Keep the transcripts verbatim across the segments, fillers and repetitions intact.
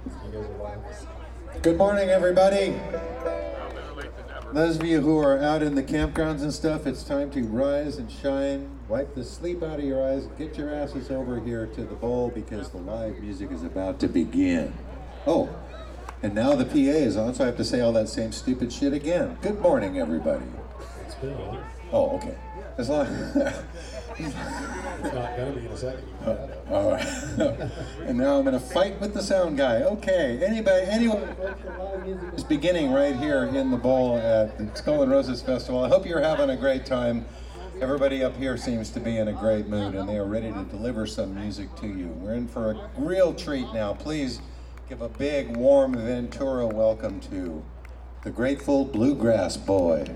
Good morning, everybody. Those of you who are out in the campgrounds and stuff, it's time to rise and shine, wipe the sleep out of your eyes, get your asses over here to the bowl because the live music is about to begin. Oh, and now the P A is on, so I have to say all that same stupid shit again. Good morning, everybody. It's been on. Oh, okay. As long It's not gonna be in a second. Oh, all right. And now I'm gonna fight with the sound guy. Okay. Anybody, anyone? It's beginning right here in the bowl at the Skull and Roses Festival. I hope you're having a great time. Everybody up here seems to be in a great mood, and they are ready to deliver some music to you. We're in for a real treat now. Please give a big, warm Ventura welcome to the Grateful Bluegrass Boys.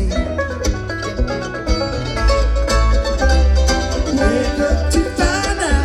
Wake up to find out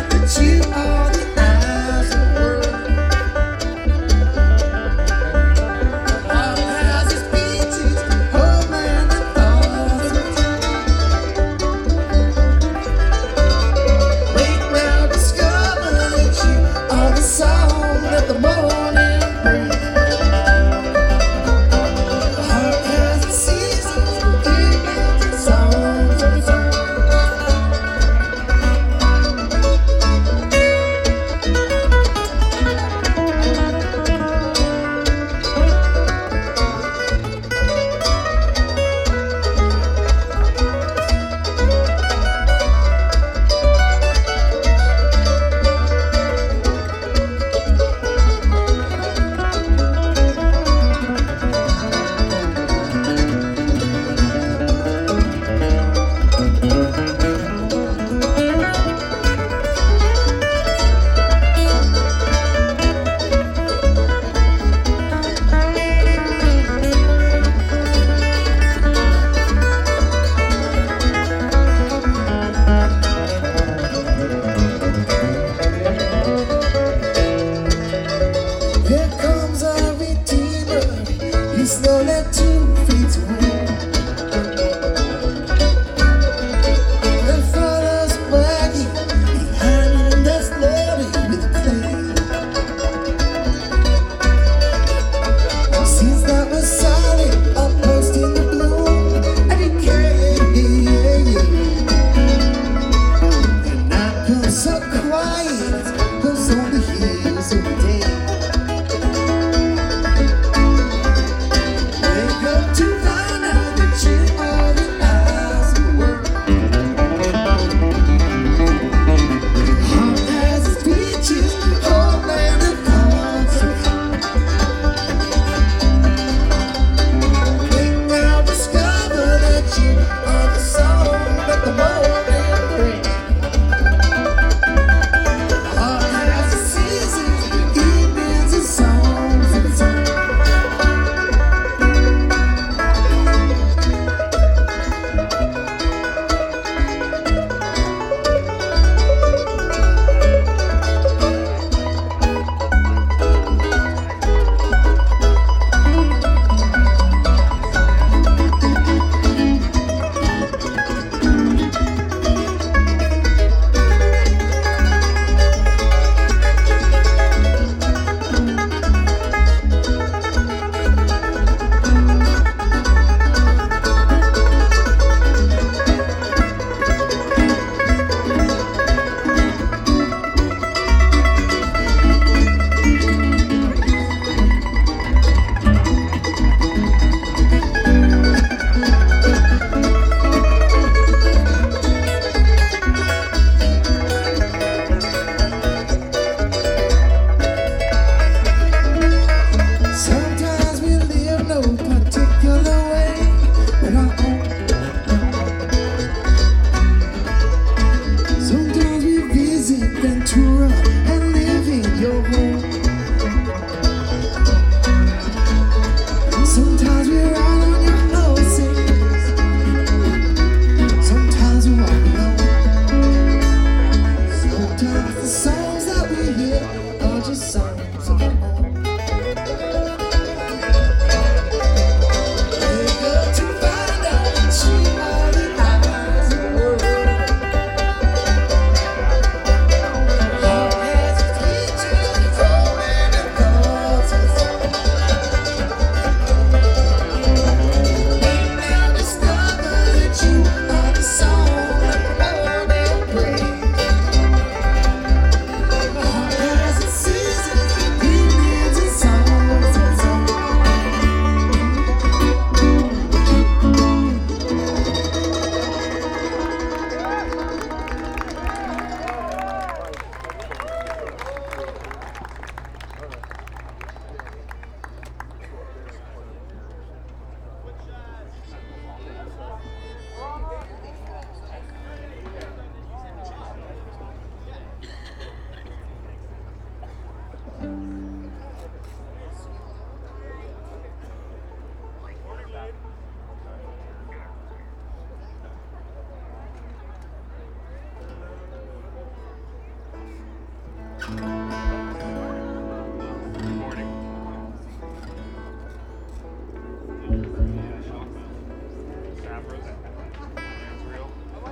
Bye.